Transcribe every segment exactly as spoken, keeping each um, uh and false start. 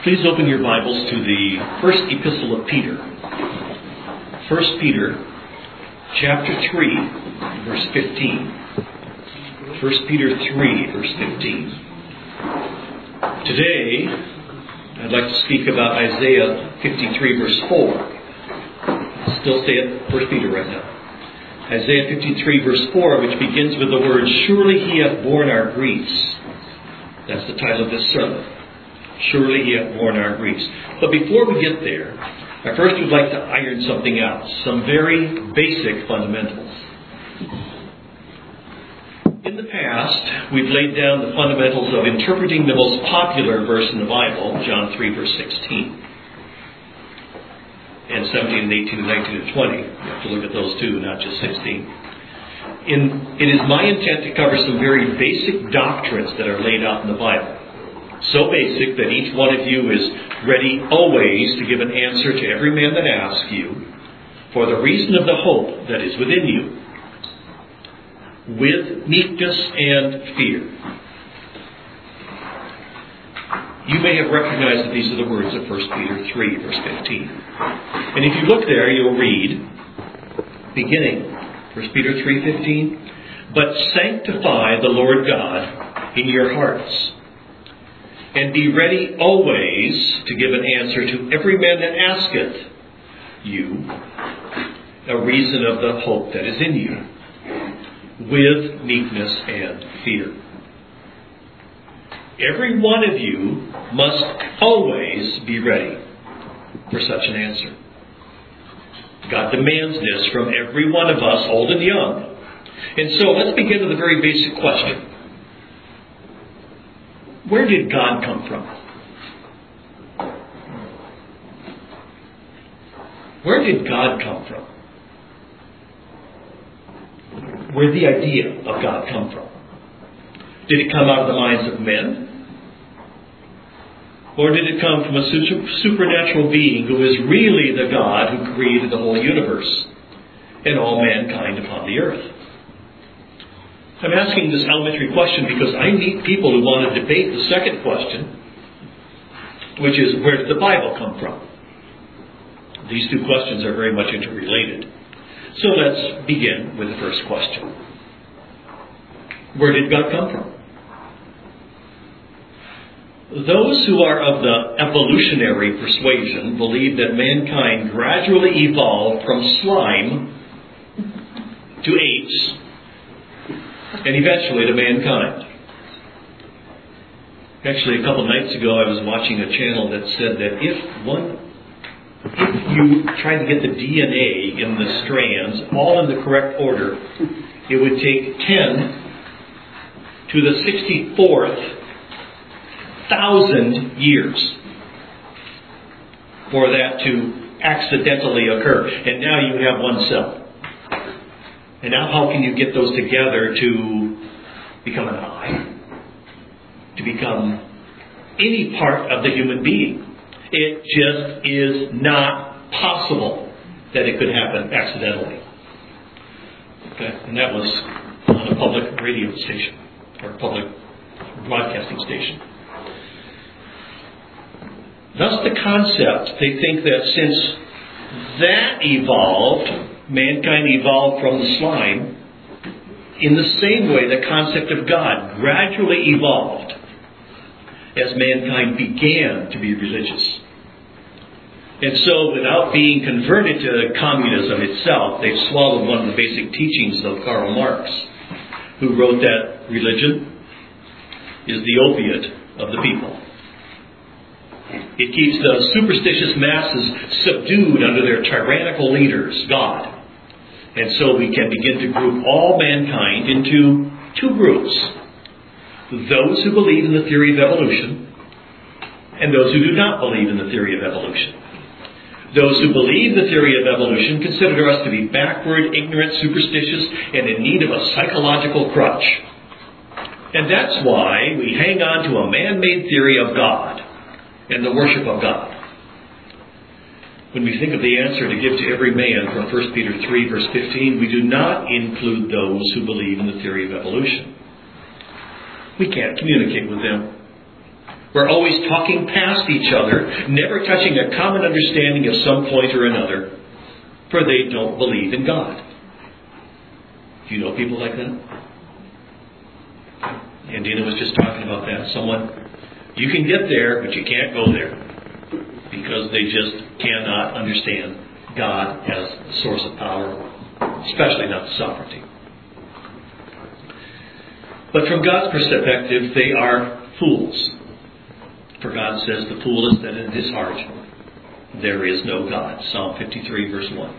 Please open your Bibles to the first epistle of Peter. First Peter, chapter three, verse fifteen. First Peter three, verse fifteen. Today, I'd like to speak about Isaiah fifty-three, verse four. I'll still say it, First Peter right now. Isaiah fifty-three, verse four, which begins with the words, "Surely he hath borne our griefs." That's the title of this sermon. Surely he hath borne our griefs. But before we get there, I first would like to iron something out. Some very basic fundamentals. In the past, we've laid down the fundamentals of interpreting the most popular verse in the Bible, John three, verse sixteen. And seventeen and eighteen and nineteen and twenty. You have to look at those too, not just sixteen. In, it is my intent to cover some very basic doctrines that are laid out in the Bible. So basic that each one of you is ready always to give an answer to every man that asks you for the reason of the hope that is within you, with meekness and fear. You may have recognized that these are the words of First Peter three, verse fifteen. And if you look there, you'll read, beginning, First Peter three fifteen, "But sanctify the Lord God in your hearts, and be ready always to give an answer to every man that asketh you a reason of the hope that is in you, with meekness and fear." Every one of you must always be ready for such an answer. God demands this from every one of us, old and young. And so let's begin with a very basic question. Where did God come from? Where did God come from? Where did the idea of God come from? Did it come out of the minds of men? Or did it come from a supernatural being who is really the God who created the whole universe and all mankind upon the earth? I'm asking this elementary question because I meet people who want to debate the second question, which is, where did the Bible come from? These two questions are very much interrelated. So let's begin with the first question. Where did God come from? Those who are of the evolutionary persuasion believe that mankind gradually evolved from slime to apes and eventually to mankind. Actually, a couple nights ago I was watching a channel that said that if one, if you tried to get the D N A in the strands all in the correct order, it would take ten to the sixty-fourth thousand years for that to accidentally occur. And now you have one cell. And now how can you get those together to become an eye? To become any part of the human being? It just is not possible that it could happen accidentally. Okay? And that was on a public radio station or public broadcasting station. Thus the concept, they think that since that evolved, mankind evolved from the slime, in the same way the concept of God gradually evolved as mankind began to be religious. And so without being converted to communism itself, they've swallowed one of the basic teachings of Karl Marx, who wrote that religion is the opiate of the people. It keeps the superstitious masses subdued under their tyrannical leaders, God. And so we can begin to group all mankind into two groups. Those who believe in the theory of evolution and those who do not believe in the theory of evolution. Those who believe the theory of evolution consider us to be backward, ignorant, superstitious, and in need of a psychological crutch. And that's why we hang on to a man-made theory of God and the worship of God. When we think of the answer to give to every man from First Peter three, verse fifteen, we do not include those who believe in the theory of evolution. We can't communicate with them. We're always talking past each other, never touching a common understanding of some point or another, for they don't believe in God. Do you know people like that? And Dina was just talking about that. Someone, you can get there, but you can't go there, because they just cannot understand God as the source of power, especially not the sovereignty. But from God's perspective, they are fools. For God says, the fool is that in his heart there is no God. Psalm fifty-three, verse one.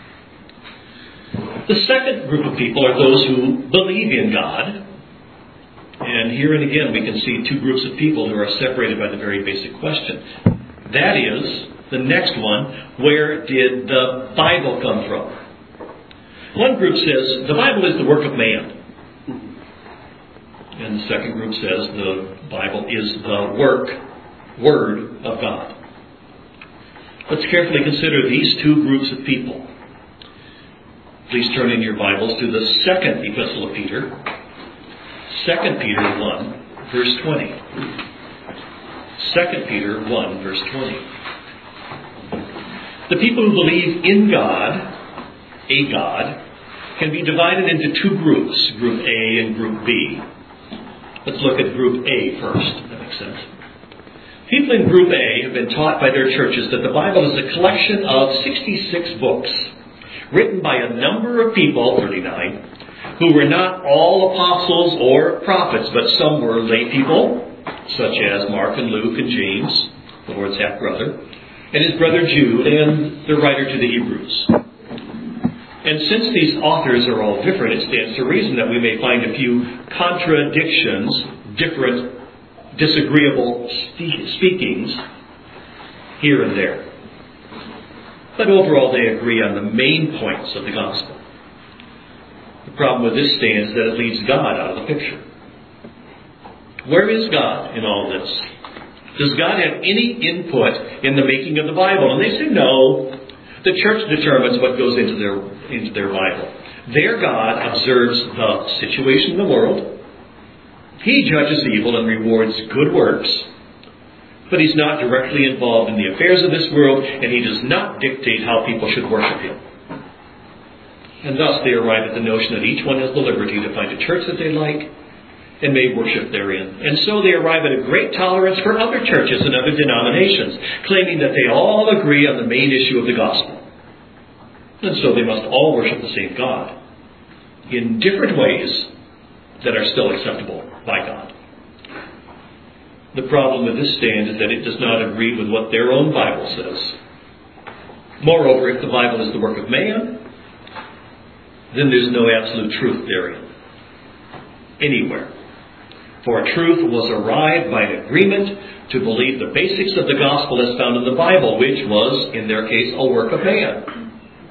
The second group of people are those who believe in God. And here and again we can see two groups of people who are separated by the very basic question. That is, the next one, where did the Bible come from? One group says, the Bible is the work of man. And the second group says, the Bible is the work, Word of God. Let's carefully consider these two groups of people. Please turn in your Bibles to the second epistle of Peter. Second Peter one, verse twenty. Second Peter one, verse twenty. The people who believe in God, a God, can be divided into two groups, Group A and Group B. Let's look at Group A first. That makes sense. People in Group A have been taught by their churches that the Bible is a collection of sixty-six books written by a number of people, thirty-nine, who were not all apostles or prophets, but some were lay people, such as Mark and Luke and James, the Lord's half-brother, and his brother Jude, and the writer to the Hebrews. And since these authors are all different, it stands to reason that we may find a few contradictions, different, disagreeable speakings here and there. But overall, they agree on the main points of the gospel. The problem with this stands that it leaves God out of the picture. Where is God in all this? Does God have any input in the making of the Bible? And they say no. The church determines what goes into their into their Bible. Their God observes the situation in the world. He judges evil and rewards good works. But he's not directly involved in the affairs of this world, and he does not dictate how people should worship him. And thus they arrive at the notion that each one has the liberty to find a church that they like and may worship therein. And so they arrive at a great tolerance for other churches and other denominations, claiming that they all agree on the main issue of the gospel. And so they must all worship the same God in different ways that are still acceptable by God. The problem with this stand is that it does not agree with what their own Bible says. Moreover, if the Bible is the work of man, then there's no absolute truth therein, anywhere. For truth was arrived by an agreement to believe the basics of the gospel as found in the Bible, which was, in their case, a work of man.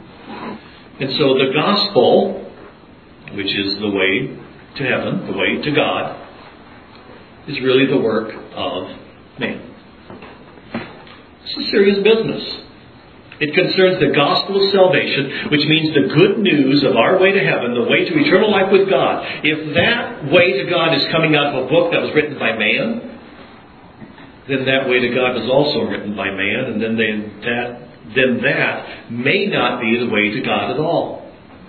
And so the gospel, which is the way to heaven, the way to God, is really the work of man. It's a serious business. It concerns the gospel of salvation, which means the good news of our way to heaven, the way to eternal life with God. If that way to God is coming out of a book that was written by man, then that way to God was also written by man, and then they, that then that may not be the way to God at all.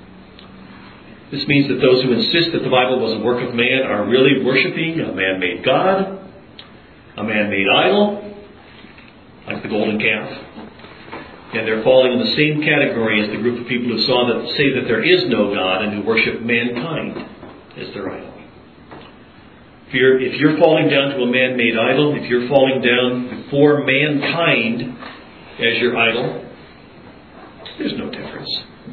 This means that those who insist that the Bible was a work of man are really worshiping a man-made God, a man-made idol, like the golden calf. And they're falling in the same category as the group of people who saw that say that there is no God and who worship mankind as their idol. If you're, if you're falling down to a man-made idol, if you're falling down before mankind as your idol, there's no difference.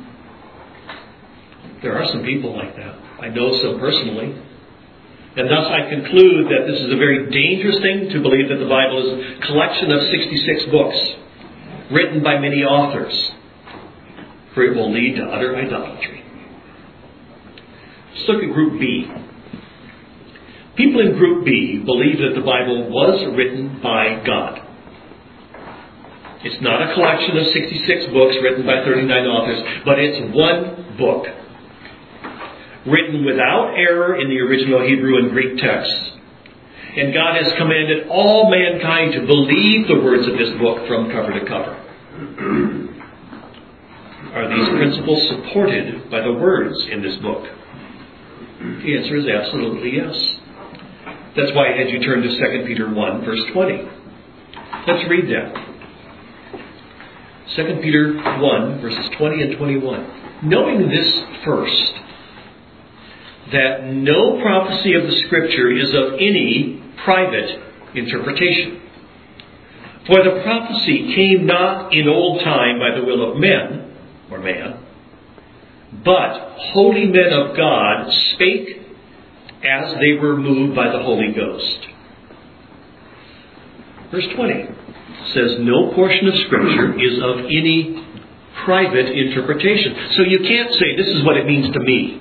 There are some people like that. I know some personally. And thus I conclude that this is a very dangerous thing to believe that the Bible is a collection of sixty-six books written by many authors, for it will lead to utter idolatry. Let's look at Group B. People in Group B believe that the Bible was written by God. It's not a collection of sixty-six books written by thirty-nine authors, but it's one book, written without error in the original Hebrew and Greek texts. And God has commanded all mankind to believe the words of this book from cover to cover. Are these principles supported by the words in this book? The answer is absolutely yes. That's why I had you turn to Second Peter one, verse twenty. Let's read that. Second Peter one, verses twenty and twenty-one. Knowing this first, that no prophecy of the Scripture is of any private interpretation. For the prophecy came not in old time by the will of men, or man, but holy men of God spake as they were moved by the Holy Ghost. Verse twenty says, no portion of Scripture is of any private interpretation. So you can't say, this is what it means to me.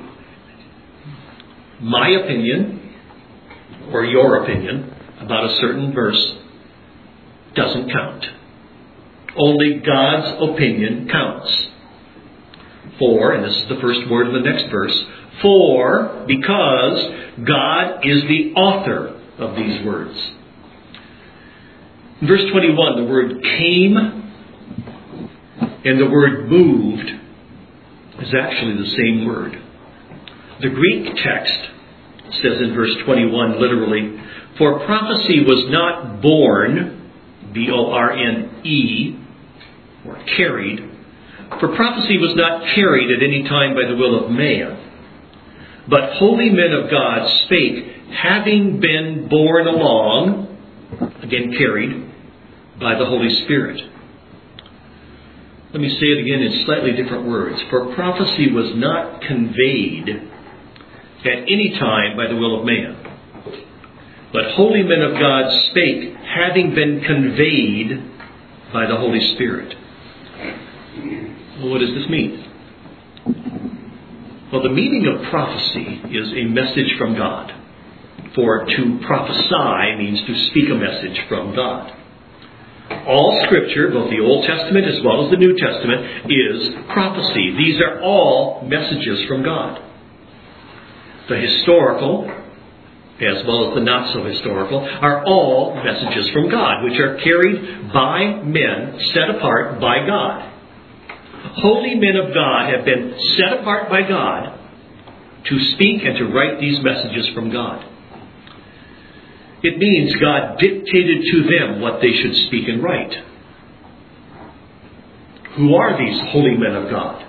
My opinion, or your opinion, about a certain verse doesn't count. Only God's opinion counts. For, and this is the first word of the next verse, for, because God is the author of these words. In verse twenty-one, the word came and the word moved is actually the same word. The Greek text says in verse twenty-one, literally, for prophecy was not born, B O R N E, or carried. For prophecy was not carried at any time by the will of man, but holy men of God spake, having been borne along, again carried, by the Holy Spirit. Let me say it again in slightly different words. For prophecy was not conveyed at any time by the will of man, but holy men of God spake, having been conveyed by the Holy Spirit. Well, what does this mean? Well, the meaning of prophecy is a message from God. For to prophesy means to speak a message from God. All Scripture, both the Old Testament as well as the New Testament, is prophecy. These are all messages from God. The historical, as well as the not so historical, are all messages from God, which are carried by men set apart by God. Holy men of God have been set apart by God to speak and to write these messages from God. It means God dictated to them what they should speak and write. Who are these holy men of God?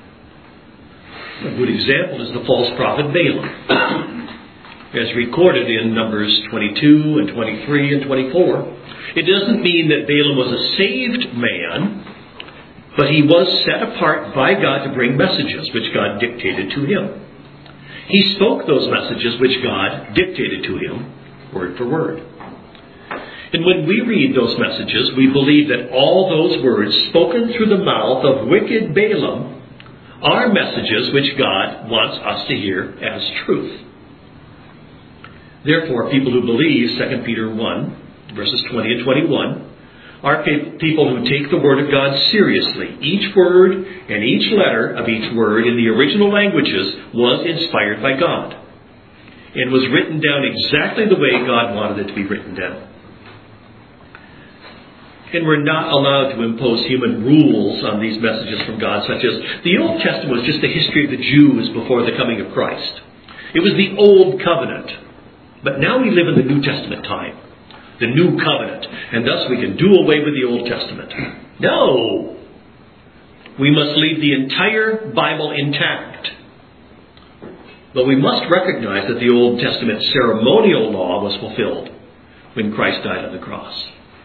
A good example is the false prophet Balaam, as recorded in Numbers twenty-two and twenty-three and twenty-four. It doesn't mean that Balaam was a saved man, but he was set apart by God to bring messages which God dictated to him. He spoke those messages which God dictated to him, word for word. And when we read those messages, we believe that all those words spoken through the mouth of wicked Balaam are messages which God wants us to hear as truth. Therefore, people who believe Second Peter one, verses twenty and twenty-one, are people who take the Word of God seriously. Each word and each letter of each word in the original languages was inspired by God and was written down exactly the way God wanted it to be written down. And we're not allowed to impose human rules on these messages from God, such as the Old Testament was just the history of the Jews before the coming of Christ. It was the Old Covenant. But now we live in the New Testament time, the New Covenant, and thus we can do away with the Old Testament. No! We must leave the entire Bible intact. But we must recognize that the Old Testament ceremonial law was fulfilled when Christ died on the cross.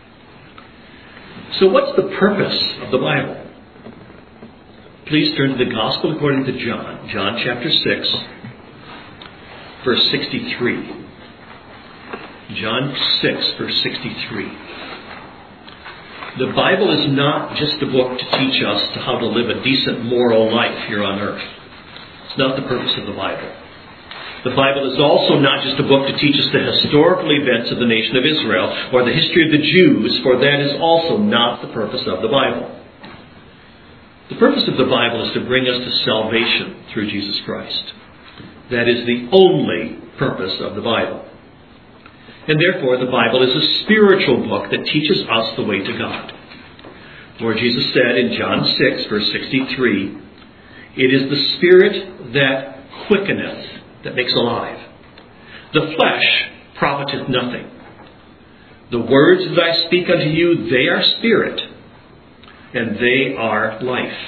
So what's the purpose of the Bible? Please turn to the Gospel according to John, John chapter six, verse sixty-three. John six, verse sixty-three. The Bible is not just a book to teach us how to live a decent moral life here on earth. It's not the purpose of the Bible. The Bible is also not just a book to teach us the historical events of the nation of Israel or the history of the Jews, for that is also not the purpose of the Bible. The purpose of the Bible is to bring us to salvation through Jesus Christ. That is the only purpose of the Bible. And therefore, the Bible is a spiritual book that teaches us the way to God. Lord Jesus said in John six, verse sixty-three, "It is the Spirit that quickeneth," that makes alive. "The flesh profiteth nothing. The words that I speak unto you, they are spirit, and they are life."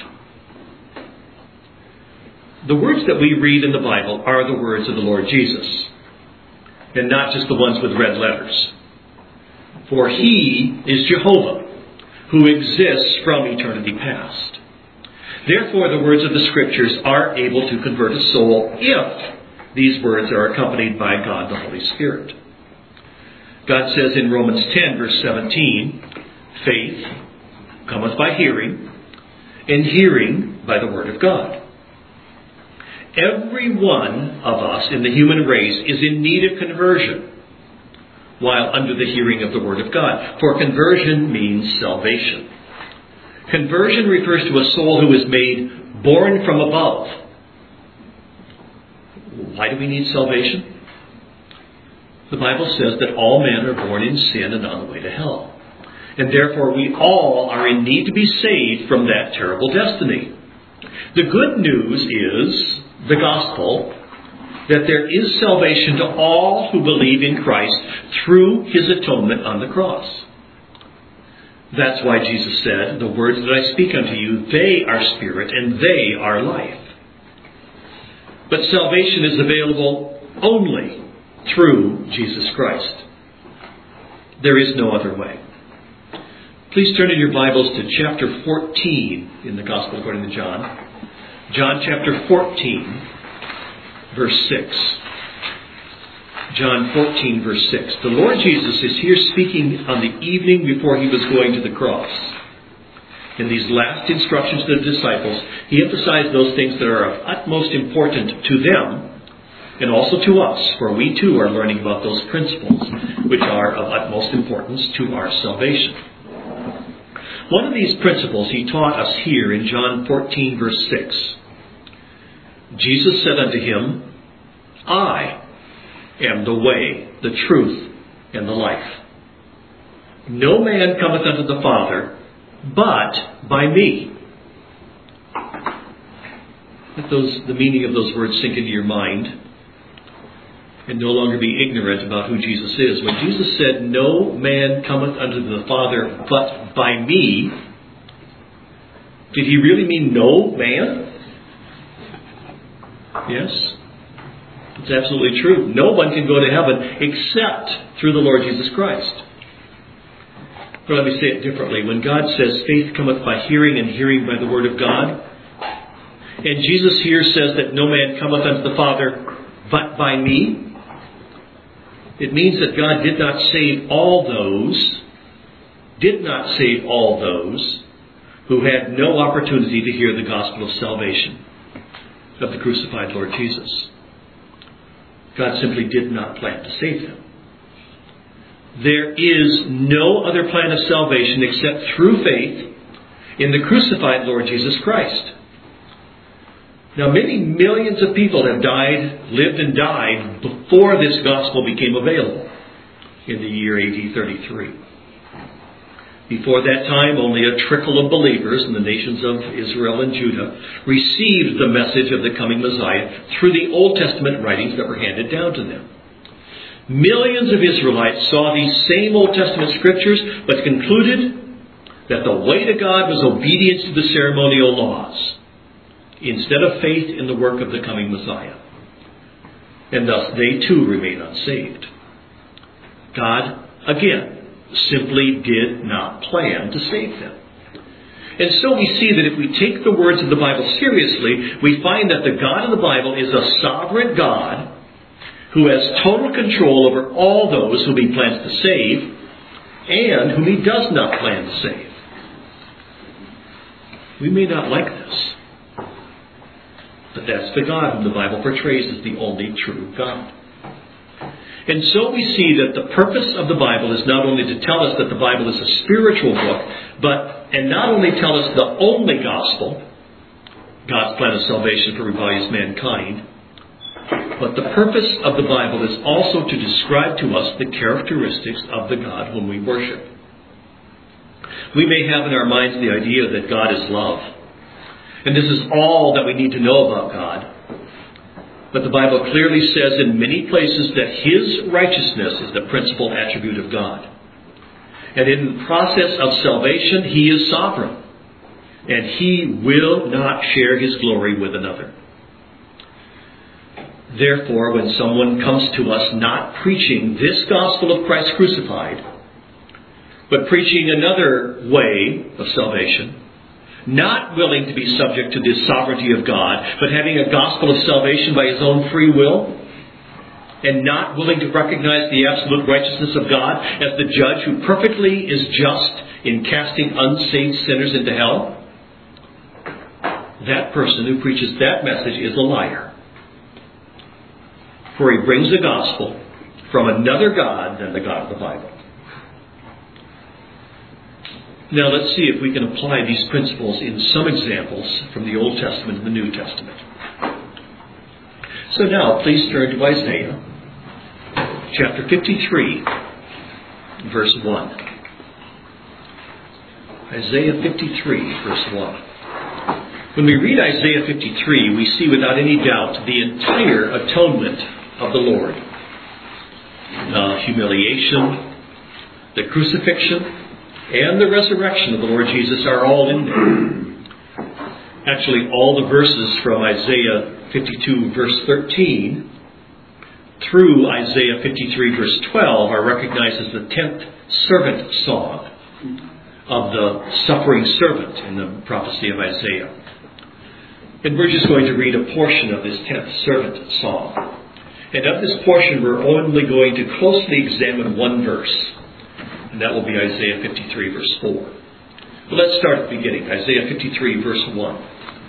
The words that we read in the Bible are the words of the Lord Jesus, and not just the ones with red letters. For He is Jehovah, who exists from eternity past. Therefore, the words of the Scriptures are able to convert a soul if these words are accompanied by God the Holy Spirit. God says in Romans ten, verse seventeen, "Faith cometh by hearing, and hearing by the word of God." Every one of us in the human race is in need of conversion while under the hearing of the word of God. For conversion means salvation. Conversion refers to a soul who is made born from above. Why do we need salvation? The Bible says that all men are born in sin and on the way to hell. And therefore we all are in need to be saved from that terrible destiny. The good news is the gospel, that there is salvation to all who believe in Christ through His atonement on the cross. That's why Jesus said, "The words that I speak unto you, they are spirit and they are life." But salvation is available only through Jesus Christ. There is no other way. Please turn in your Bibles to chapter fourteen in the Gospel according to John. John chapter fourteen, verse six. John fourteen, verse six. The Lord Jesus is here speaking on the evening before He was going to the cross. In these last instructions to the disciples, He emphasized those things that are of utmost importance to them and also to us, for we too are learning about those principles which are of utmost importance to our salvation. One of these principles He taught us here in John fourteen, verse six. Jesus said unto him, "I am the way, the truth, and the life. No man cometh unto the Father but by me." Let those, the meaning of those words sink into your mind and no longer be ignorant about who Jesus is. When Jesus said, "No man cometh unto the Father but by me," did He really mean no man? Yes. It's absolutely true. No one can go to heaven except through the Lord Jesus Christ. But let me say it differently. When God says faith cometh by hearing and hearing by the word of God, and Jesus here says that no man cometh unto the Father but by me, it means that God did not save all those, did not save all those who had no opportunity to hear the gospel of salvation of the crucified Lord Jesus. God simply did not plan to save them. There is no other plan of salvation except through faith in the crucified Lord Jesus Christ. Now, many millions of people have died, lived and died before this gospel became available in the year A D thirty-three. Before that time, only a trickle of believers in the nations of Israel and Judah received the message of the coming Messiah through the Old Testament writings that were handed down to them. Millions of Israelites saw these same Old Testament scriptures, but concluded that the way to God was obedience to the ceremonial laws, instead of faith in the work of the coming Messiah. And thus they too remain unsaved. God, again, simply did not plan to save them. And so we see that if we take the words of the Bible seriously, we find that the God of the Bible is a sovereign God who has total control over all those whom He plans to save and whom He does not plan to save. We may not like this, but that's the God whom the Bible portrays as the only true God. And so we see that the purpose of the Bible is not only to tell us that the Bible is a spiritual book, but, and not only tell us the only gospel, God's plan of salvation for rebellious mankind, But the purpose of the Bible is also to describe to us the characteristics of the God whom we worship. We may have in our minds the idea that God is love. And this is all that we need to know about God. But the Bible clearly says in many places that His righteousness is the principal attribute of God. And in the process of salvation, He is sovereign. And He will not share His glory with another. Therefore, when someone comes to us not preaching this gospel of Christ crucified, but preaching another way of salvation, not willing to be subject to the sovereignty of God, but having a gospel of salvation by his own free will, and not willing to recognize the absolute righteousness of God as the judge who perfectly is just in casting unsaved sinners into hell, that person who preaches that message is a liar. For he brings a gospel from another God than the God of the Bible. Now let's see if we can apply these principles in some examples from the Old Testament and the New Testament. So now please turn to Isaiah chapter fifty-three, verse one. Isaiah fifty-three, verse one. When we read Isaiah fifty-three, we see without any doubt the entire atonement of the Lord. The humiliation, the crucifixion, and the resurrection of the Lord Jesus are all in there. Actually, all the verses from Isaiah fifty-two, verse thirteen, through Isaiah fifty-three, verse twelve, are recognized as the tenth servant song of the suffering servant in the prophecy of Isaiah. And we're just going to read a portion of this tenth servant song. And of this portion, we're only going to closely examine one verse. And that will be Isaiah fifty-three, verse four. But let's start at the beginning. Isaiah fifty-three, verse one.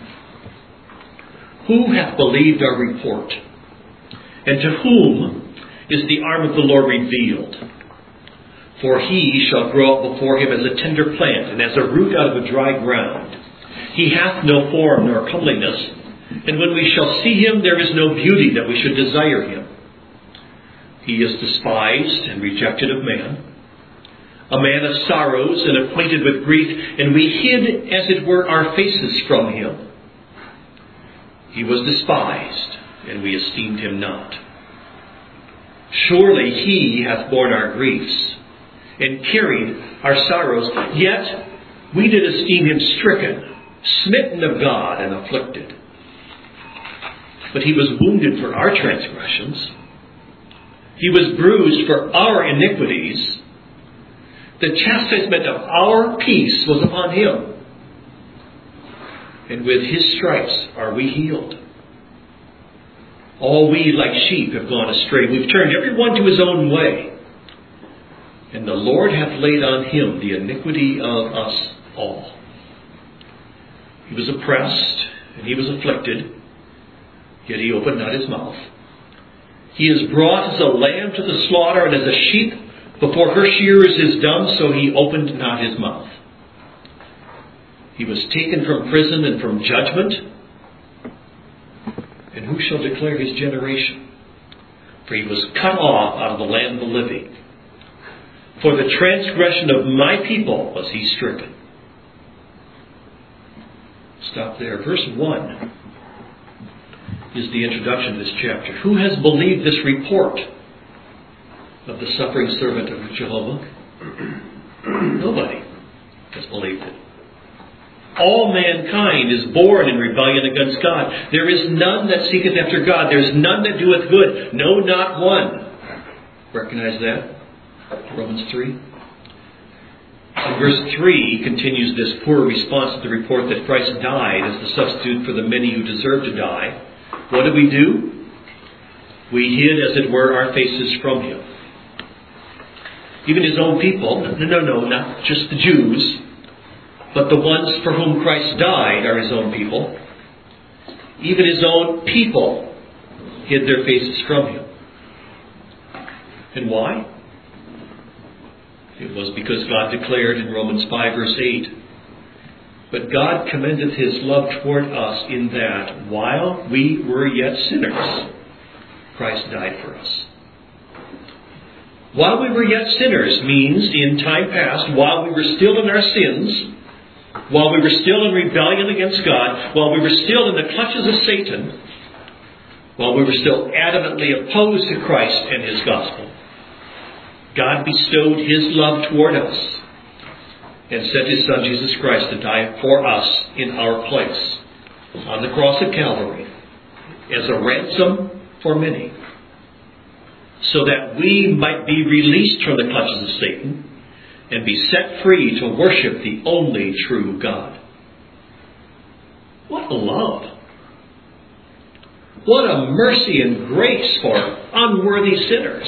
Who hath believed our report? And to whom is the arm of the Lord revealed? For he shall grow up before him as a tender plant, and as a root out of a dry ground. He hath no form nor comeliness, and when we shall see him, there is no beauty that we should desire him. He is despised and rejected of man, a man of sorrows and acquainted with grief, and we hid, as it were, our faces from him. He was despised, and we esteemed him not. Surely he hath borne our griefs, and carried our sorrows, yet we did esteem him stricken, smitten of God, and afflicted. But he was wounded for our transgressions. He was bruised for our iniquities. The chastisement of our peace was upon him. And with his stripes are we healed. All we like sheep have gone astray. We've turned every one to his own way. And the Lord hath laid on him the iniquity of us all. He was oppressed and he was afflicted, yet he opened not his mouth. He is brought as a lamb to the slaughter, and as a sheep before her shearers is dumb, so he opened not his mouth. He was taken from prison and from judgment. And who shall declare his generation? For he was cut off out of the land of the living. For the transgression of my people was he stricken. Stop there. Verse one is the introduction to this chapter. Who has believed this report of the suffering servant of Jehovah? Nobody has believed it. All mankind is born in rebellion against God. There is none that seeketh after God. There is none that doeth good. No, not one. Recognize that? Romans three. And verse three continues this poor response to the report that Christ died as the substitute for the many who deserve to die. What did we do? We hid, as it were, our faces from him. Even his own people, no, no, no, not just the Jews, but the ones for whom Christ died are his own people. Even his own people hid their faces from him. And why? It was because God declared in Romans five, verse eight, but God commendeth his love toward us in that, while we were yet sinners, Christ died for us. While we were yet sinners means in time past, while we were still in our sins, while we were still in rebellion against God, while we were still in the clutches of Satan, while we were still adamantly opposed to Christ and His gospel, God bestowed His love toward us and sent His Son Jesus Christ to die for us in our place on the cross of Calvary as a ransom for many, so that we might be released from the clutches of Satan and be set free to worship the only true God. What a love! What a mercy and grace for unworthy sinners!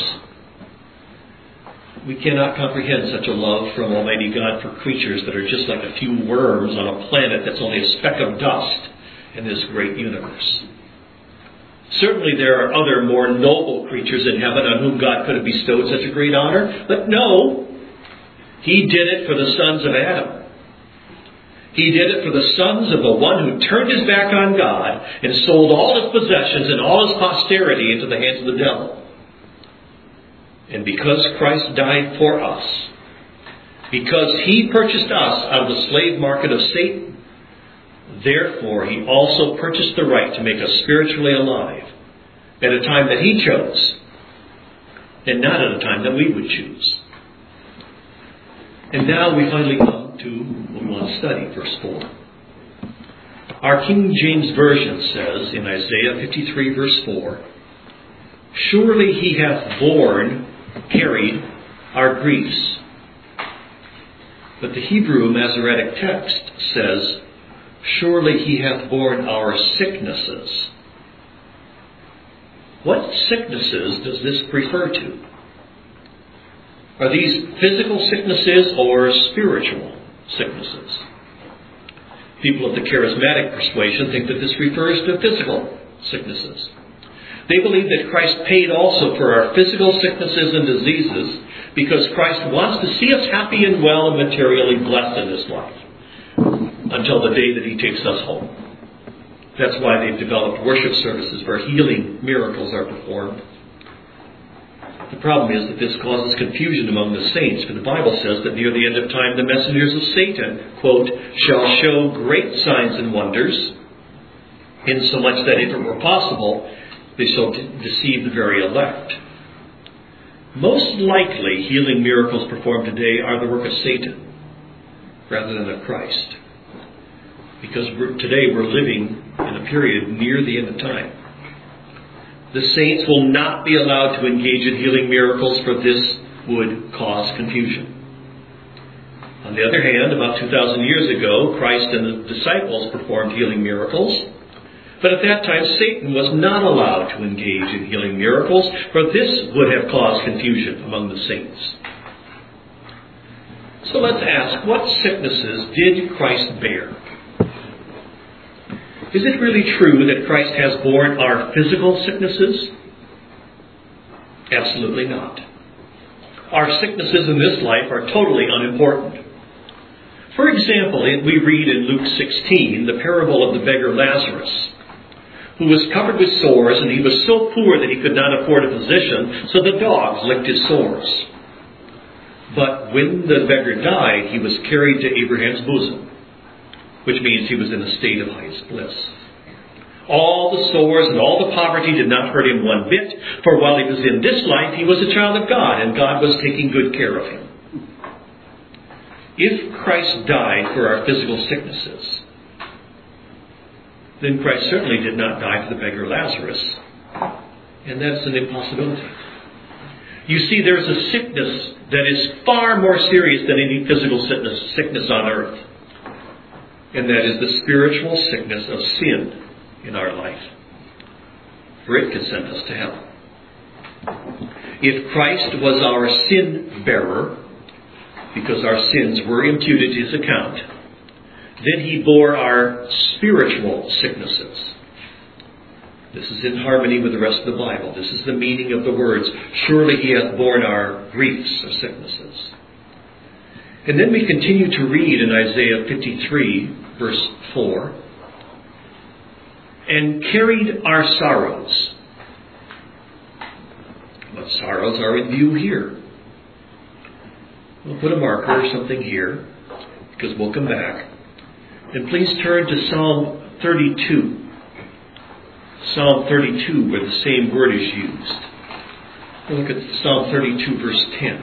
We cannot comprehend such a love from Almighty God for creatures that are just like a few worms on a planet that's only a speck of dust in this great universe. Certainly there are other more noble creatures in heaven on whom God could have bestowed such a great honor, but no, He did it for the sons of Adam. He did it for the sons of the one who turned his back on God and sold all his possessions and all his posterity into the hands of the devil. And because Christ died for us, because He purchased us out of the slave market of Satan, therefore He also purchased the right to make us spiritually alive at a time that He chose, and not at a time that we would choose. And now we finally come to what we want to study, verse four. Our King James Version says in Isaiah fifty-three, verse four, "Surely He hath borne, carried our griefs." But the Hebrew Masoretic text says, "Surely He hath borne our sicknesses." What sicknesses does this refer to? Are these physical sicknesses or spiritual sicknesses? People of the charismatic persuasion think that this refers to physical sicknesses. They believe that Christ paid also for our physical sicknesses and diseases because Christ wants to see us happy and well and materially blessed in this life until the day that He takes us home. That's why they've developed worship services where healing miracles are performed. The problem is that this causes confusion among the saints, for the Bible says that near the end of time the messengers of Satan, quote, "shall show great signs and wonders, insomuch that if it were possible, they shall de- deceive the very elect." Most likely, healing miracles performed today are the work of Satan rather than of Christ. Because we're, today we're living in a period near the end of time. The saints will not be allowed to engage in healing miracles, for this would cause confusion. On the other hand, about two thousand years ago, Christ and the disciples performed healing miracles. But at that time, Satan was not allowed to engage in healing miracles, for this would have caused confusion among the saints. So let's ask, what sicknesses did Christ bear? Is it really true that Christ has borne our physical sicknesses? Absolutely not. Our sicknesses in this life are totally unimportant. For example, we read in Luke sixteen the parable of the beggar Lazarus, who was covered with sores, and he was so poor that he could not afford a physician, so the dogs licked his sores. But when the beggar died, he was carried to Abraham's bosom, which means he was in a state of highest bliss. All the sores and all the poverty did not hurt him one bit, for while he was in this life, he was a child of God, and God was taking good care of him. If Christ died for our physical sicknesses, then Christ certainly did not die for the beggar Lazarus, and that's an impossibility. You see, there's a sickness that is far more serious than any physical sickness, sickness on earth. And that is the spiritual sickness of sin in our life. For it can send us to hell. If Christ was our sin bearer, because our sins were imputed to His account, then He bore our spiritual sicknesses. This is in harmony with the rest of the Bible. This is the meaning of the words, "Surely He hath borne our griefs," or sicknesses. And then we continue to read in Isaiah fifty-three, verse four, "and carried our sorrows." sorrows are in view here. We'll put a marker or something here, because we'll come back. And please turn to Psalm thirty-two. Psalm thirty-two, where the same word is used. We'll look at Psalm thirty-two, verse ten.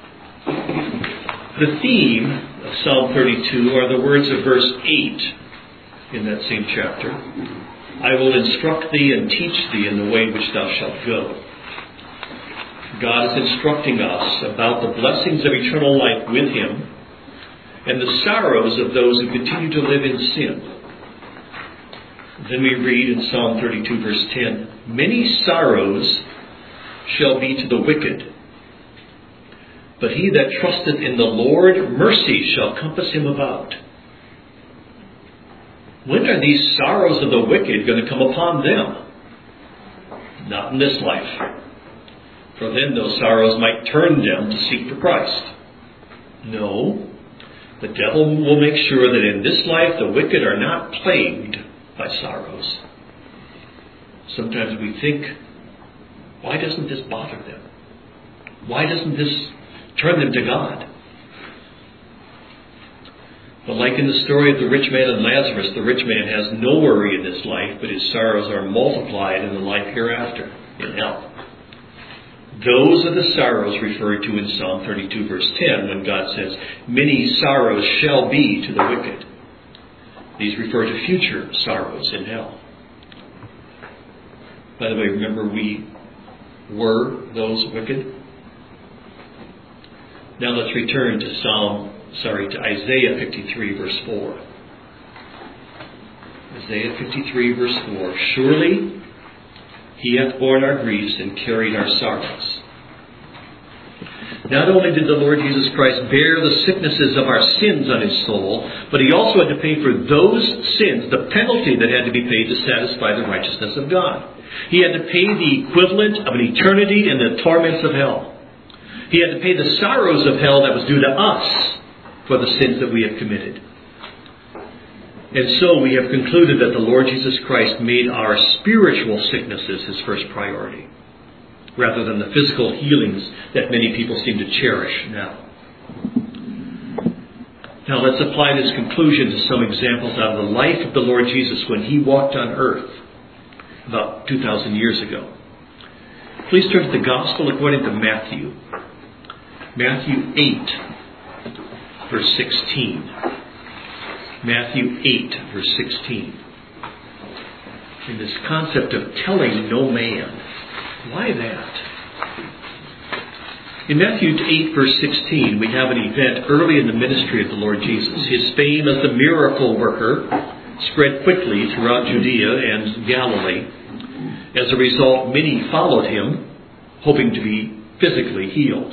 The theme of Psalm thirty-two are the words of verse eight in that same chapter. I will instruct thee and teach thee in the way which thou shalt go. God is instructing us about the blessings of eternal life with Him and the sorrows of those who continue to live in sin. Then we read in Psalm thirty-two, verse ten, many sorrows shall be to the wicked, but he that trusteth in the Lord, mercy shall compass him about. When are these sorrows of the wicked going to come upon them? Not in this life. For then those sorrows might turn them to seek for Christ. No, the devil will make sure that in this life the wicked are not plagued by sorrows. Sometimes we think, why doesn't this bother them? Why doesn't this turn them to God? But like in the story of the rich man and Lazarus, the rich man has no worry in this life, but his sorrows are multiplied in the life hereafter, in hell. Those are the sorrows referred to in Psalm thirty-two, verse ten, when God says, many sorrows shall be to the wicked. These refer to future sorrows in hell. By the way, remember we were those wicked? Now let's return to Psalm, sorry, to Isaiah fifty-three, verse four. Isaiah fifty-three, verse four. Surely He hath borne our griefs and carried our sorrows. Not only did the Lord Jesus Christ bear the sicknesses of our sins on His soul, but He also had to pay for those sins, the penalty that had to be paid to satisfy the righteousness of God. He had to pay the equivalent of an eternity in the torments of hell. He had to pay the sorrows of hell that was due to us for the sins that we have committed. And so we have concluded that the Lord Jesus Christ made our spiritual sicknesses His first priority, rather than the physical healings that many people seem to cherish now. Now let's apply this conclusion to some examples out of the life of the Lord Jesus when He walked on earth about two thousand years ago. Please turn to the Gospel according to Matthew. Matthew eight, verse sixteen. Matthew eight, verse sixteen. In this concept of telling no man. Why that? In Matthew eight, verse sixteen, we have an event early in the ministry of the Lord Jesus. His fame as the miracle worker spread quickly throughout Judea and Galilee. As a result, many followed Him, hoping to be physically healed.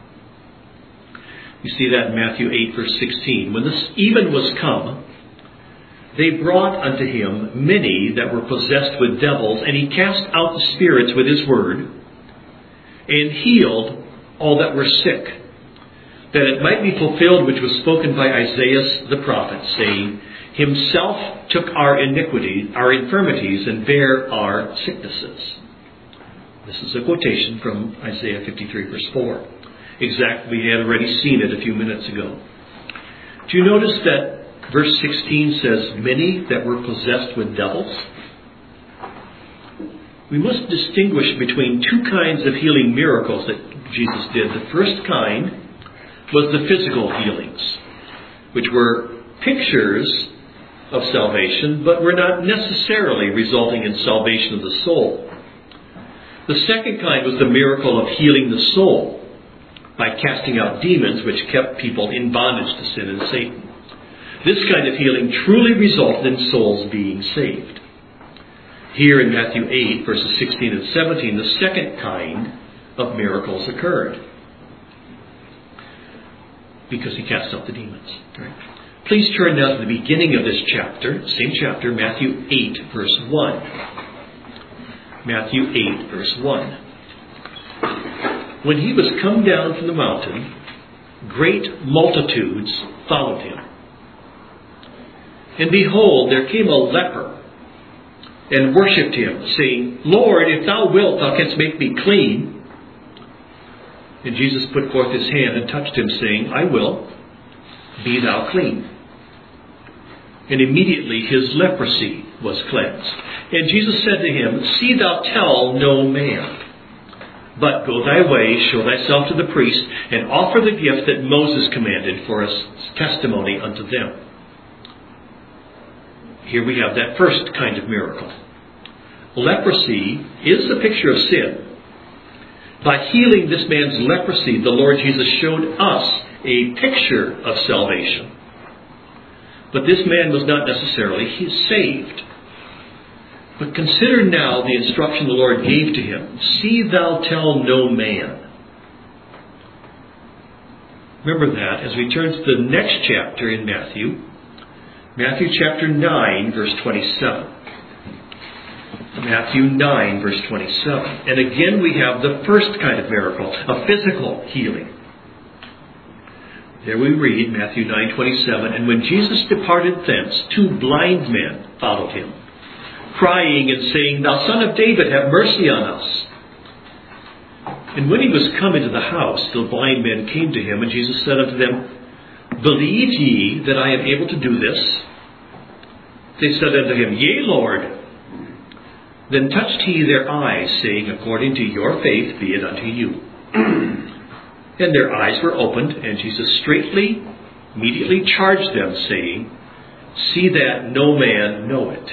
You see that in Matthew eight, verse sixteen. When this even was come, they brought unto Him many that were possessed with devils, and He cast out the spirits with His word, and healed all that were sick, that it might be fulfilled which was spoken by Isaiah the prophet, saying, Himself took our iniquities, our infirmities, and bare our sicknesses. This is a quotation from Isaiah fifty-three, verse four. Exactly, we had already seen it a few minutes ago. Do you notice that verse sixteen says, many that were possessed with devils? We must distinguish between two kinds of healing miracles that Jesus did. The first kind was the physical healings, which were pictures of salvation, but were not necessarily resulting in salvation of the soul. The second kind was the miracle of healing the soul by casting out demons which kept people in bondage to sin and Satan. This kind of healing truly resulted in souls being saved. Here in Matthew eight, verses sixteen and seventeen, the second kind of miracles occurred, because He cast out the demons. Right? Please turn now to the beginning of this chapter, same chapter, Matthew eight, verse one. Matthew eight, verse one. When He was come down from the mountain, great multitudes followed Him. And behold, there came a leper, and worshipped Him, saying, Lord, if Thou wilt, Thou canst make me clean. And Jesus put forth his hand and touched him, saying, I will, be thou clean. And immediately his leprosy was cleansed. And Jesus said to him, See thou tell no man, but go thy way, show thyself to the priest, and offer the gift that Moses commanded for a testimony unto them. Here we have that first kind of miracle. Leprosy is a picture of sin. By healing this man's leprosy, the Lord Jesus showed us a picture of salvation. But this man was not necessarily saved. But consider now the instruction the Lord gave to him. See thou tell no man. Remember that as we turn to the next chapter in Matthew. Matthew chapter nine, verse twenty-seven. Matthew nine, verse twenty-seven. And again we have the first kind of miracle, a physical healing. There we read, Matthew nine twenty-seven, And when Jesus departed thence, two blind men followed him, crying and saying, Thou Son of David, have mercy on us. And when he was come into the house, the blind men came to him, and Jesus said unto them, Believe ye that I am able to do this? They said unto him, Yea, Lord. Then touched he their eyes, saying, According to your faith be it unto you. And their eyes were opened, and Jesus straightly, immediately charged them, saying, See that no man know it.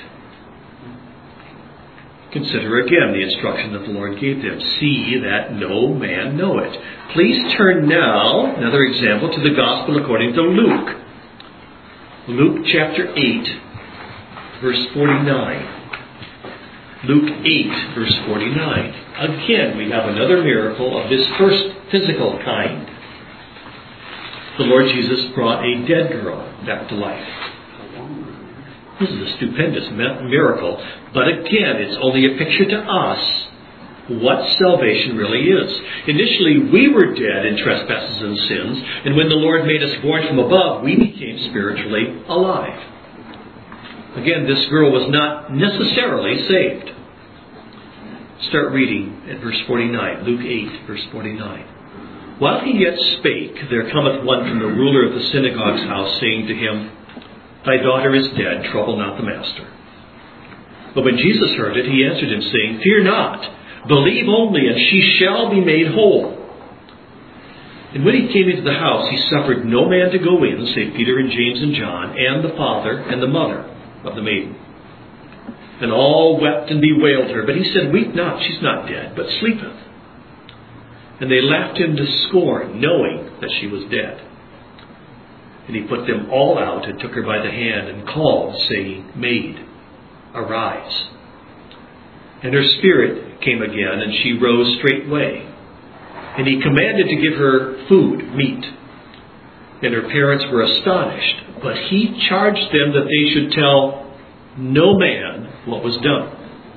Consider again the instruction that the Lord gave them. See that no man know it. Please turn now, another example, to the Gospel according to Luke. Luke chapter eight, verse forty-nine. Luke eight, verse forty-nine. Again, we have another miracle of this first physical kind. The Lord Jesus brought a dead girl back to life. This is a stupendous miracle, but again, it's only a picture to us what salvation really is. Initially, we were dead in trespasses and sins, and when the Lord made us born from above, we became spiritually alive. Again, this girl was not necessarily saved. Start reading at verse forty-nine, Luke eight, verse forty-nine. While he yet spake, there cometh one from the ruler of the synagogue's house, saying to him, Thy daughter is dead, trouble not the master. But when Jesus heard it, he answered him, saying, Fear not, believe only, and she shall be made whole. And when he came into the house, he suffered no man to go in, save Peter and James and John, and the father and the mother of the maiden. And all wept and bewailed her. But he said, Weep not, she's not dead, but sleepeth. And they laughed him to scorn, knowing that she was dead. And he put them all out, and took her by the hand, and called, saying, Maid, arise. And her spirit came again, and she rose straightway. And he commanded to give her food, meat. And her parents were astonished. But he charged them that they should tell no man what was done.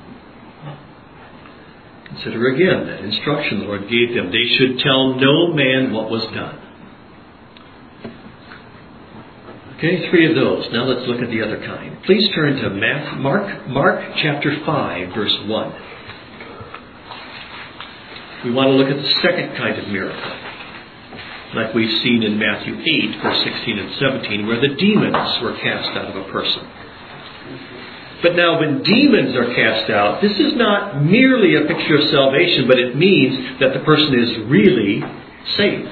Consider again that instruction the Lord gave them. They should tell no man what was done. Okay, three of those. Now let's look at the other kind. Please turn to Mark, Mark chapter five, verse one. We want to look at the second kind of miracle, like we've seen in Matthew eight, verse sixteen and seventeen, where the demons were cast out of a person. But now when demons are cast out, this is not merely a picture of salvation, but it means that the person is really saved.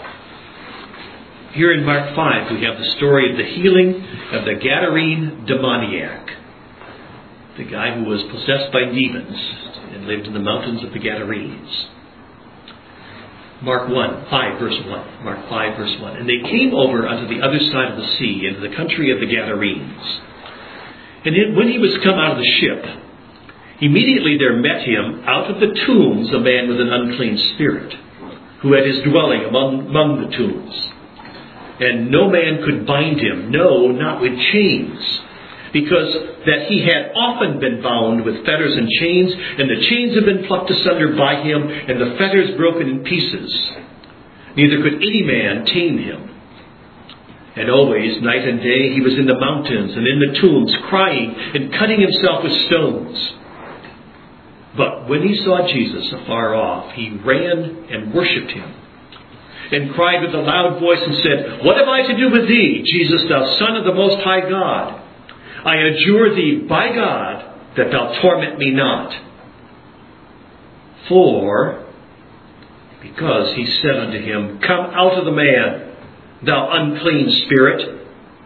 Here in Mark five, we have the story of the healing of the Gadarene demoniac, the guy who was possessed by demons and lived in the mountains of the Gadarenes. Mark one, five, verse one. Mark five, verse one. And they came over unto the other side of the sea, into the country of the Gadarenes. And when he was come out of the ship, immediately there met him out of the tombs a man with an unclean spirit, who had his dwelling among, among the tombs. And no man could bind him, no, not with chains, because that he had often been bound with fetters and chains, and the chains had been plucked asunder by him, and the fetters broken in pieces. Neither could any man tame him. And always, night and day, he was in the mountains and in the tombs, crying and cutting himself with stones. But when he saw Jesus afar off, he ran and worshipped him, and cried with a loud voice and said, What have I to do with thee, Jesus, thou Son of the Most High God? I adjure thee by God that thou torment me not. For, because he said unto him, Come out of the man, thou unclean spirit.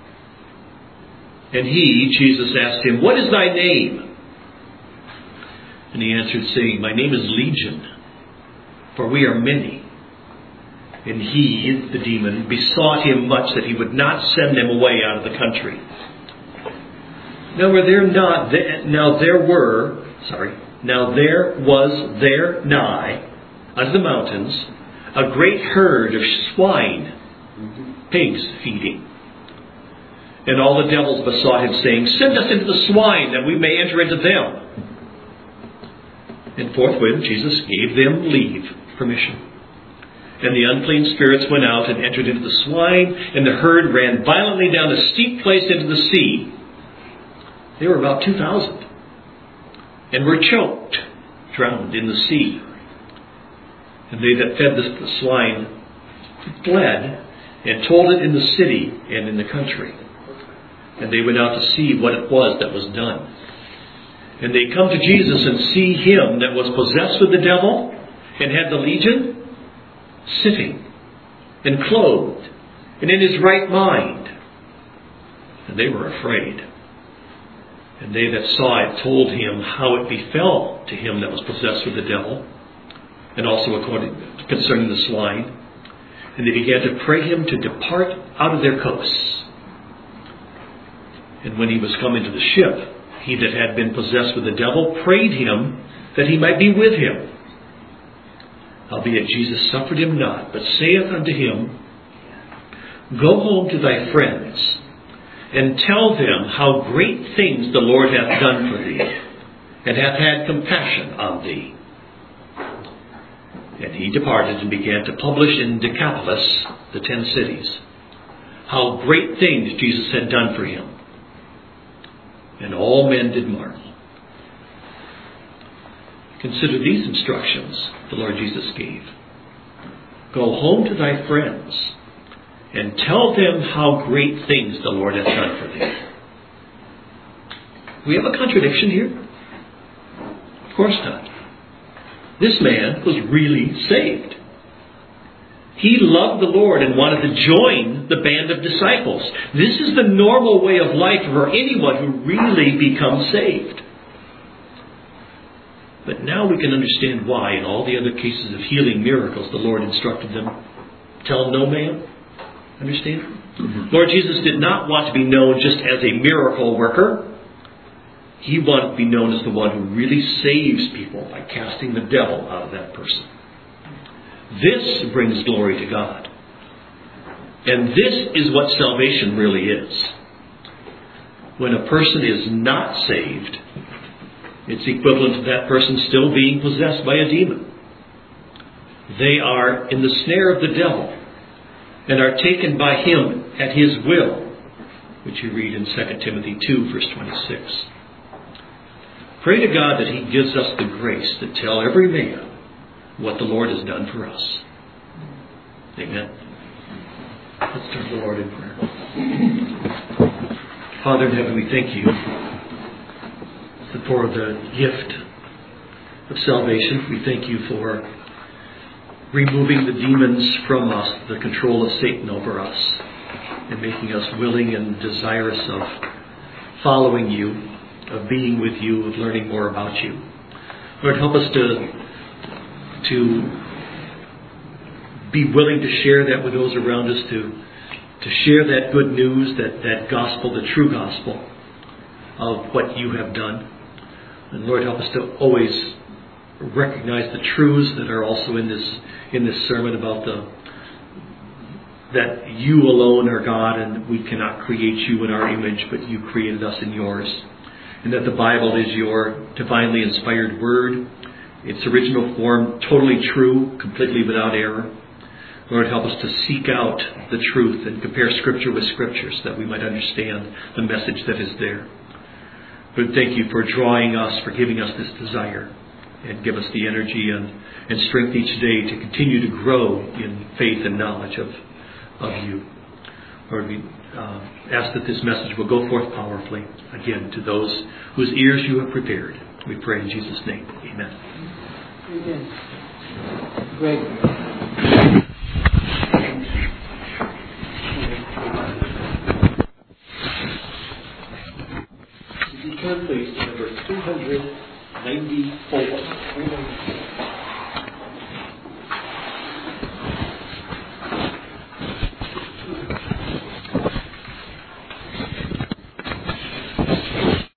And he, Jesus, asked him, What is thy name? And he answered, saying, My name is Legion, for we are many. And he, the demon, besought him much that he would not send them away out of the country. Now were there not now there were sorry now there was there nigh unto the mountains a great herd of swine, pigs feeding. And all the devils besought him, saying, Send us into the swine, that we may enter into them. And forthwith Jesus gave them leave, permission. And the unclean spirits went out and entered into the swine, and the herd ran violently down a steep place into the sea. They were about two thousand, and were choked, drowned in the sea. And they that fed the, the swine fled, and told it in the city and in the country. And they went out to see what it was that was done. And they come to Jesus and see him that was possessed with the devil and had the legion, sitting and clothed and in his right mind. And they were afraid. And they that saw it told him how it befell to him that was possessed with the devil, and also according concerning the swine. And they began to pray him to depart out of their coasts. And when he was come into the ship, he that had been possessed with the devil prayed him that he might be with him. Howbeit Jesus suffered him not, but saith unto him, Go home to thy friends, and tell them how great things the Lord hath done for thee, and hath had compassion on thee. And he departed and began to publish in Decapolis, the ten cities, how great things Jesus had done for him. And all men did marvel. Consider these instructions the Lord Jesus gave. Go home to thy friends, and tell them how great things the Lord hath done for thee. We have a contradiction here? Of course not. This man was really saved. He loved the Lord and wanted to join the band of disciples. This is the normal way of life for anyone who really becomes saved. But now we can understand why in all the other cases of healing miracles the Lord instructed them, tell no man. Understand? Mm-hmm. Lord Jesus did not want to be known just as a miracle worker. He wanted to be known as the one who really saves people by casting the devil out of that person. This brings glory to God. And this is what salvation really is. When a person is not saved, it's equivalent to that person still being possessed by a demon. They are in the snare of the devil and are taken by him at his will, which you read in Second Timothy two, verse twenty-six. Pray to God that he gives us the grace to tell every man what the Lord has done for us. Amen. Let's turn to the Lord in prayer. Father in heaven, we thank you for the gift of salvation. We thank you for removing the demons from us, the control of Satan over us, and making us willing and desirous of following you, of being with you, of learning more about you. Lord, help us to to be willing to share that with those around us, to to share that good news, that, that gospel, the true gospel of what you have done. And Lord, help us to always recognize the truths that are also in this in this sermon about the that you alone are God, and we cannot create you in our image, but you created us in yours. And that the Bible is your divinely inspired word, its original form totally true, completely without error. Lord, help us to seek out the truth and compare Scripture with Scripture so that we might understand the message that is there. Lord, thank you for drawing us, for giving us this desire and give us the energy and, and strength each day to continue to grow in faith and knowledge of, of you. Lord, we uh, ask that this message will go forth powerfully, again, to those whose ears you have prepared. We pray in Jesus' name. Amen. Amen. Great. Would you turn, please, to number two ninety-four.